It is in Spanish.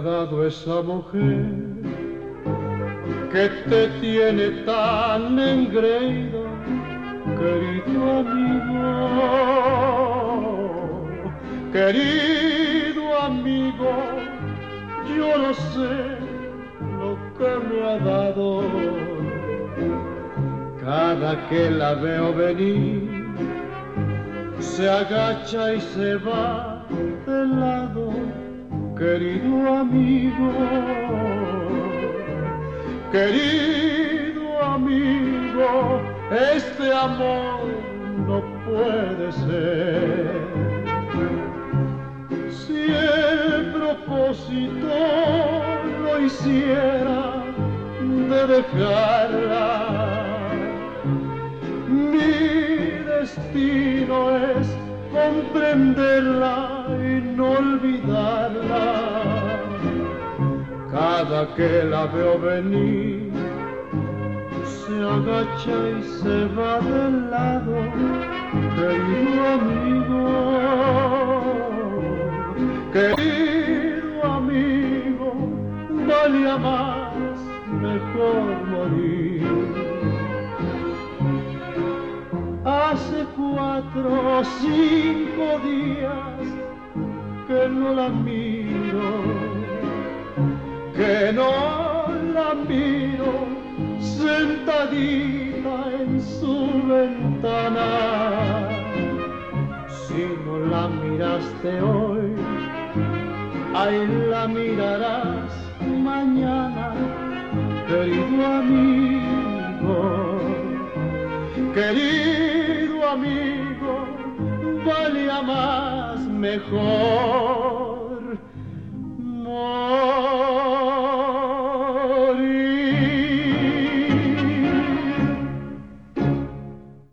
dado esa mujer que te tiene tan engreído, querido amigo, querido amigo, yo no sé lo que me ha dado. Cada que la veo venir, se agacha y se va de lado, querido amigo, querido amigo, este amor no puede ser. Si el propósito lo hiciera de dejarla, mi destino es comprenderla y no olvidarla. Cada que la veo venir, se agacha y se va del lado, querido amigo, querido amigo, valía más mejor morir. Hace 4 o 5 días que no la miro, que no la miro, sentadita en su ventana. Si no la miraste hoy, ahí la mirarás mañana, querido amigo, querido amigo, valía más mejor morir.